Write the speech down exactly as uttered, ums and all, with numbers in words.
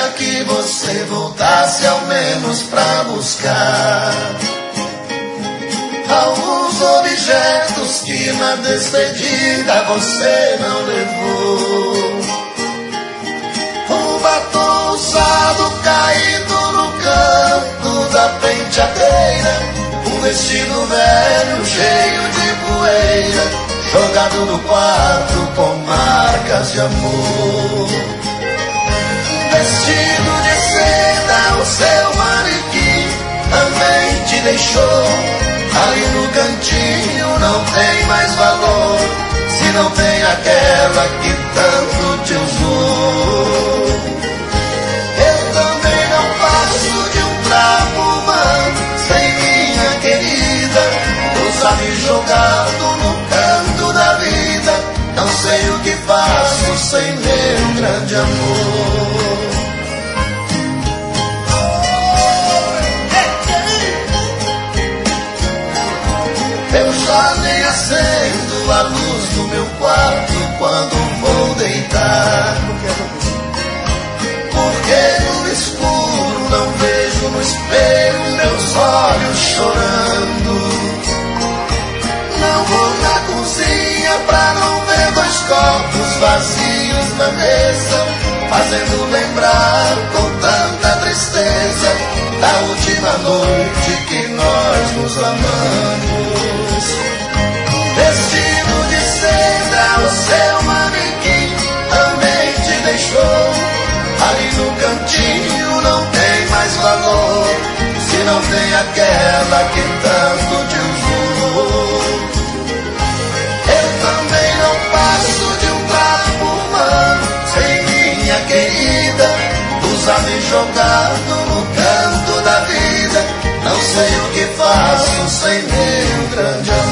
que você voltasse ao menos pra buscar alguns objetos que na despedida você não levou. Um batom usado caído no canto da penteadeira, um vestido velho cheio de poeira, jogado no quarto com marcas de amor. Vestido de seda, o seu manequim também te deixou. Ali no cantinho não tem mais valor, se não tem aquela que tanto te usou. Eu também não passo de um trapo humano sem minha querida, usado e jogado no canto da vida. Não sei o que faço sem meu grande amor. Eu já nem acendo a luz do meu quarto quando vou deitar, porque no escuro não vejo no espelho meus olhos chorando. Não vou na cozinha pra não ver dois copos vazios na mesa, fazendo lembrar com tanta tristeza da última noite que nós nos amamos. Vestido de seda, o seu manequim também te deixou. Ali no cantinho não tem mais valor, se não tem aquela que tanto te usou. Eu também não passo de um trapo humano sem minha querida, usado e jogado no canto da vida. Não sei o que faço sem meu grande amor.